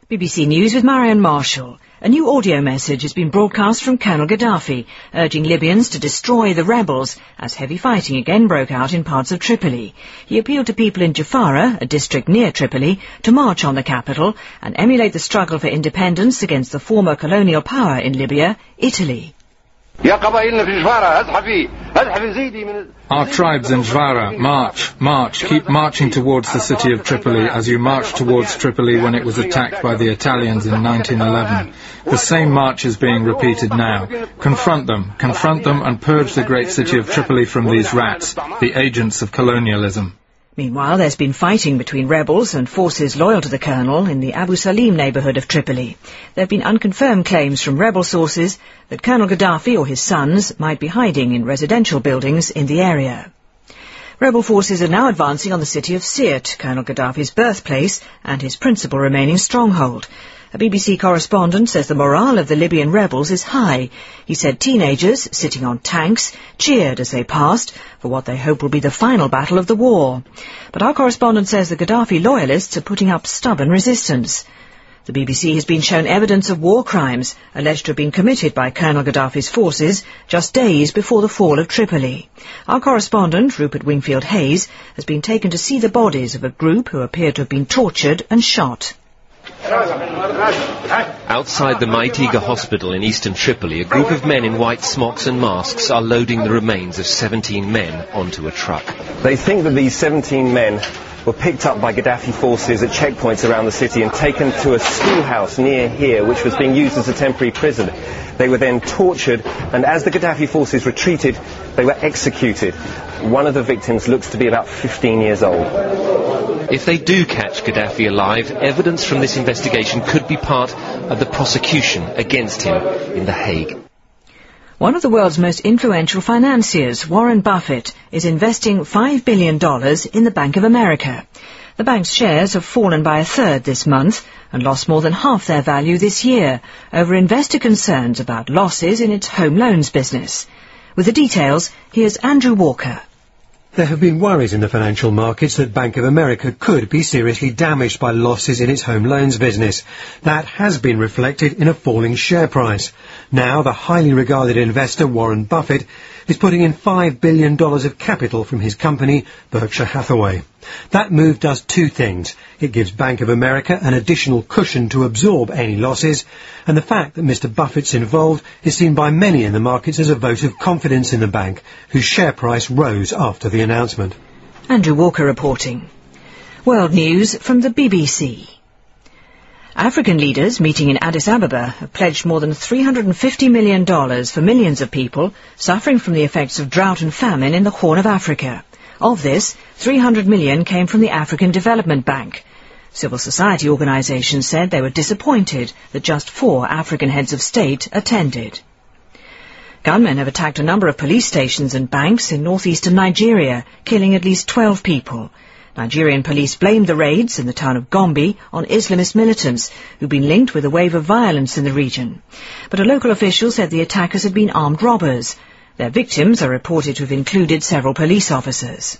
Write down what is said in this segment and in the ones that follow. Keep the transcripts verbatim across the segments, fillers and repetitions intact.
B B C News with Marion Marshall. A new audio message has been broadcast from Colonel Gaddafi, urging Libyans to destroy the rebels as heavy fighting again broke out in parts of Tripoli. He appealed to people in Jafara, a district near Tripoli, to march on the capital and emulate the struggle for independence against the former colonial power in Libya, Italy. Our tribes in Jafara, march, march, keep marching towards the city of Tripoli as you marched towards Tripoli when it was attacked by the Italians in nineteen eleven. The same march is being repeated now. Confront them, confront them and purge the great city of Tripoli from these rats, the agents of colonialism. Meanwhile, there's been fighting between rebels and forces loyal to the colonel in the Abu Salim neighbourhood of Tripoli. There have been unconfirmed claims from rebel sources that Colonel Gaddafi or his sons might be hiding in residential buildings in the area. Rebel forces are now advancing on the city of Sirte, Colonel Gaddafi's birthplace and his principal remaining stronghold. A B B C correspondent says the morale of the Libyan rebels is high. He said teenagers, sitting on tanks, cheered as they passed for what they hope will be the final battle of the war. But our correspondent says the Gaddafi loyalists are putting up stubborn resistance. The B B C has been shown evidence of war crimes alleged to have been committed by Colonel Gaddafi's forces just days before the fall of Tripoli. Our correspondent, Rupert Wingfield-Hayes, has been taken to see the bodies of a group who appear to have been tortured and shot. Outside the Maitiga hospital in eastern Tripoli, a group of men in white smocks and masks are loading the remains of seventeen men onto a truck. They think that these seventeen men were picked up by Gaddafi forces at checkpoints around the city and taken to a schoolhouse near here, which was being used as a temporary prison. They were then tortured, and as the Gaddafi forces retreated, they were executed. One of the victims looks to be about fifteen years old. If they do catch Gaddafi alive, evidence from this investigation could be part of the prosecution against him in The Hague. One of the world's most influential financiers, Warren Buffett, is investing five billion dollars in the Bank of America. The bank's shares have fallen by a third this month and lost more than half their value this year over investor concerns about losses in its home loans business. With the details, here's Andrew Walker. There have been worries in the financial markets that Bank of America could be seriously damaged by losses in its home loans business. That has been reflected in a falling share price. Now, the highly regarded investor Warren Buffett is putting in five billion dollars of capital from his company, Berkshire Hathaway. That move does two things. It gives Bank of America an additional cushion to absorb any losses, and the fact that Mister Buffett's involved is seen by many in the markets as a vote of confidence in the bank, whose share price rose after the announcement. Andrew Walker reporting. World news from the B B C. African leaders meeting in Addis Ababa have pledged more than three hundred fifty million dollars for millions of people suffering from the effects of drought and famine in the Horn of Africa. Of this, three hundred million dollars came from the African Development Bank. Civil society organisations said they were disappointed that just four African heads of state attended. Gunmen have attacked a number of police stations and banks in northeastern Nigeria, killing at least twelve people. Nigerian police blamed the raids in the town of Gombe on Islamist militants who've been linked with a wave of violence in the region. But a local official said the attackers had been armed robbers. Their victims are reported to have included several police officers.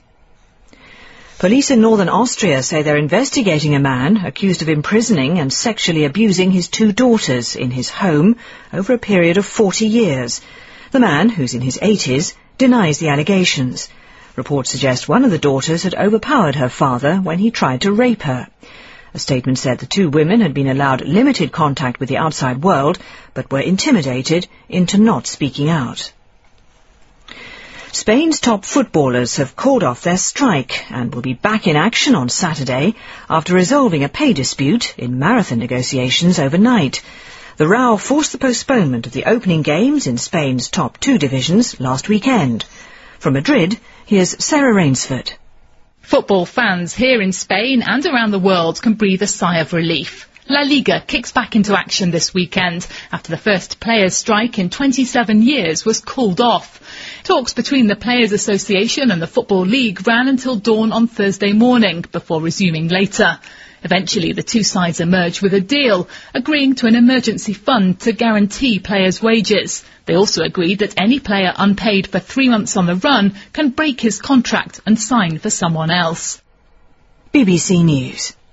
Police in northern Austria say they're investigating a man accused of imprisoning and sexually abusing his two daughters in his home over a period of forty years. The man, who's in his eighties, denies the allegations. Reports suggest one of the daughters had overpowered her father when he tried to rape her. A statement said the two women had been allowed limited contact with the outside world, but were intimidated into not speaking out. Spain's top footballers have called off their strike and will be back in action on Saturday after resolving a pay dispute in marathon negotiations overnight. The row forced the postponement of the opening games in Spain's top two divisions last weekend. From Madrid, here's Sarah Rainsford. Football fans here in Spain and around the world can breathe a sigh of relief. La Liga kicks back into action this weekend after the first players' strike in twenty-seven years was called off. Talks between the Players Association and the Football League ran until dawn on Thursday morning before resuming later. Eventually, the two sides emerged with a deal, agreeing to an emergency fund to guarantee players' wages. They also agreed that any player unpaid for three months on the run can break his contract and sign for someone else. B B C News.